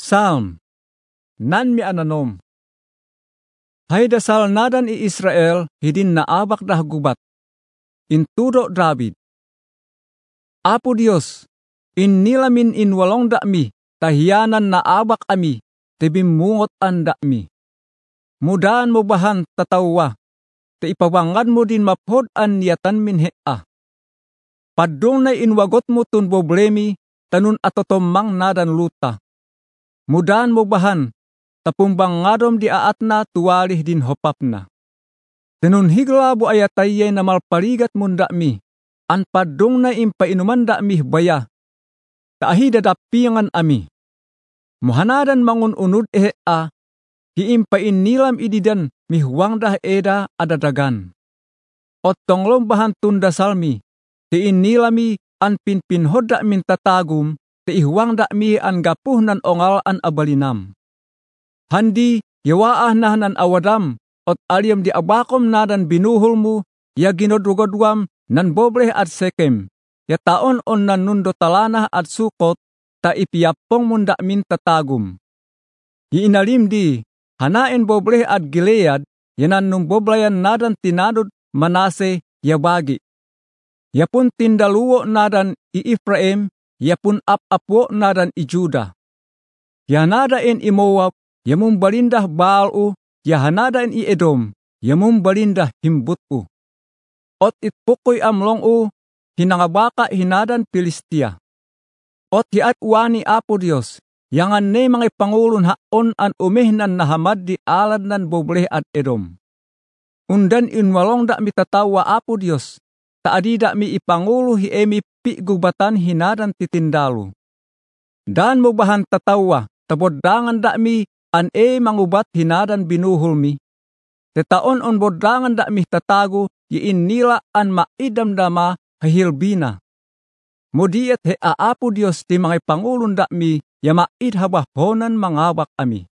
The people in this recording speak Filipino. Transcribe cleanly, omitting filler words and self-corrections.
Psalm, nan mi ananom. Hay dasal nadan i Israel, hidin naabak dah gubat. Intudo David. Apo Dios, innilamin inwalong dakmi, tahiyanan naabak ami, tibimungot an dakmi. Mudaan mo bahan tatawa, taipabangad mo din maphod an niyatan min hea. Padung na inwagot mo tun problemi, tanun atotomang nadan luta. Mudaan mo bahan, tapumbang ngadom di aat na tuwalih din hopap na. Tanun higla bu ayatayay na malparigat munda mi, an padung na impainuman da mi baya, taahida dapiangan ami. Muhanadan mangun unud a, hiimpain nilam ididan mihuang dah eda adadagan. Ot tonglom bahan tunda salmi, tiinilami an pinpinhod da min tatagum, tiihuang da mi an gapuh nan ongal an abalinam. Handi yawaah na nan awadam, ot aliam di abakom nadan binuhul mu, ya ginodrugodwam nan bobleh at sekem, ya taon on nan nundo talanah at sukot, ta ipiapong munda min tatagum. Hiinalim di, hanain bobleh at Gilead, yanan nung boblayan nadan tinadod Manase yabagi. Yapun tindaluwo nadan i Efraim, yapun ap-apwo nadan i Juda. Yanadain i Moab, yamum balindah Baal-u, yahanadain i Edom, yamum balindah Himbut-u. Ot itpukoy amlong-u, hinangabaka hinadan Pilistia. Ot hiat uani Apo Dios, yangan ne mga pangulon haon an umihnan nahamad di alad nan bobleh at Edom. Undan inwalong da mi tatawa Apo Dios, taadi da mi ipangulo hi emi pi gubatan hinadan titindalu. Dan mo bahan tatawa, tabodangan da mi an mangubat hinadan binuhul mi. Tetaon on bodangan da mi tatago, yiinila an maidamdama hahilbina. Mudiet he Apo Dios ti mga pangulon da mi, ya maid habah honan mangabak ami.